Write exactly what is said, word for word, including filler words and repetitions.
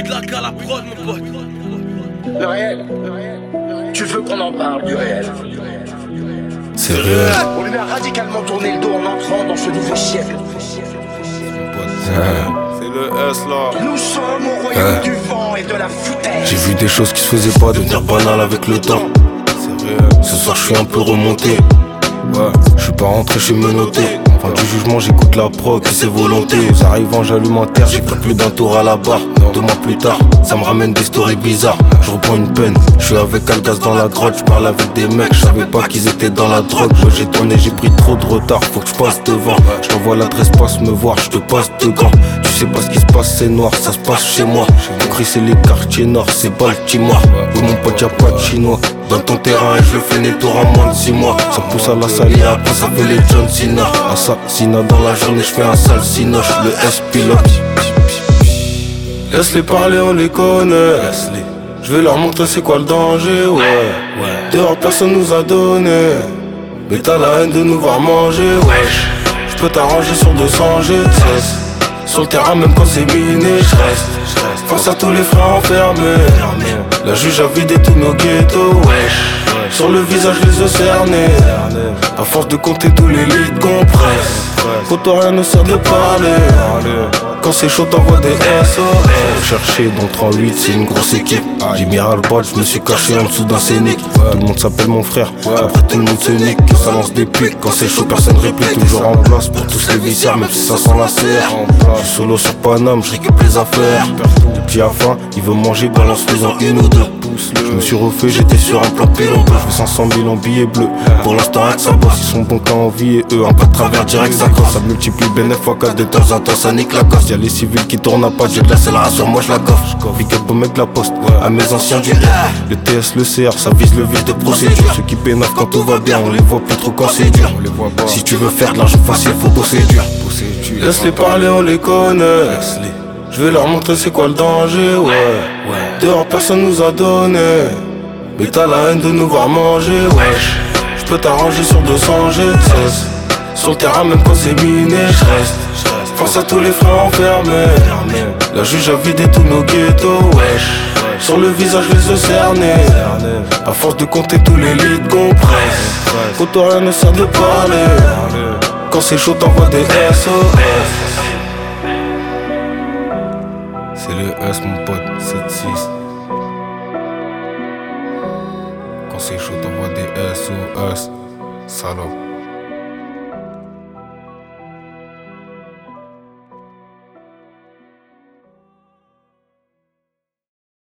Black à la prod, mon pote. Le réel, tu veux qu'on en parle du réel? C'est réel. On lui a radicalement tourné le dos en entrant dans ce nouveau siècle. C'est le S là. Nous sommes au royaume du vent et de la foutaise. J'ai vu des choses qui se faisaient pas devenir banales avec le temps. C'est réel. Ce soir je suis un peu remonté. Ouais, je suis pas rentré chez menotté. Fin du jugement j'écoute la prod et c'est volonté. Aux arrivants j'allume un terre, j'ai pris plus d'un tour à la barre. Deux mois plus tard, ça me ramène des stories bizarres. Je reprends une peine, je suis avec Algas dans la grotte. Je parle avec des mecs, je savais pas qu'ils étaient dans la drogue. Ouais, j'ai tourné, j'ai pris trop de retard, faut que je passe devant. Je t'envoie l'adresse, passe me voir, je te passe de gants. Tu sais pas ce qui se passe, c'est noir, ça se passe chez moi. Ton cri c'est les quartiers nord, c'est Baltimore. Oui mon pote y'a pas de chinois dans ton terrain et je le fais nettoyer en moins de six mois. Ça pousse à la salie, après ça fait les John Cena. Assassinat dans la journée, je fais un sale sinoche. Le S pilote. Laisse-les parler, on les connaît. Je vais leur montrer c'est quoi le danger, ouais. Dehors personne nous a donné, mais t'as la haine de nous voir manger, wesh. Je peux t'arranger sur deux cents G T S. Sur le terrain même quand c'est miné, j'reste face à tous les frères enfermés. La juge a vidé tous nos ghettos, wesh. Sur le visage les yeux cernés. À force de compter tous les litres qu'on presse, pour toi rien ne sert de parler. Quand c'est chaud t'envoies des S O S. Chercher dans trente-huit c'est une grosse équipe. J'ai mis à le bord, je me suis caché en dessous d'un scénic. Tout le monde s'appelle mon frère, après tout le monde se nique. Ça lance des pics, quand c'est chaud personne réplique. Toujours en place pour tous les viciards, même si ça sent la serre. Je suis solo sur Paname, je récupère les affaires. Depuis à fin, il veut manger, balance faisant une ou deux. Je me suis refait, j'étais sur un plan pilon. Je fais cinq cent mille en billets bleus. Pour l'instant avec ça bosse, ils sont bons qu'à envie et eux un peu de travers direct ça crosse. Ça multiplie bénéf fois quatre de temps en temps, ça nique la casse. Y'a les civils qui tournent à pas, j'ai de la accélération, moi je la coffre. Big up au mec de la poste, à mes anciens du R. Le T S, le C R, ça vise le vice de procédure. Ceux qui pénavent quand tout va bien, on les voit plus trop quand c'est dur. Si tu veux faire de l'argent facile, faut bosser dur. Laisse-les parler, on les connaît. Je vais leur montrer c'est quoi le danger, ouais. Dehors personne nous a donné, mais t'as la haine de nous voir manger, wesh. Je peux t'arranger sur deux cents G T S. Sur le terrain même quand c'est miné, j'reste face à tous les frères enfermés. La juge a vidé tous nos ghettos, wesh. Sur le visage les yeux cernés. À force de compter tous les litres qu'on presse, pour toi rien ne sert de parler. Quand c'est chaud t'envoies des S O S. C'est le S mon pote, sept six. Quand c'est chaud t'envoies des S O S. Salope.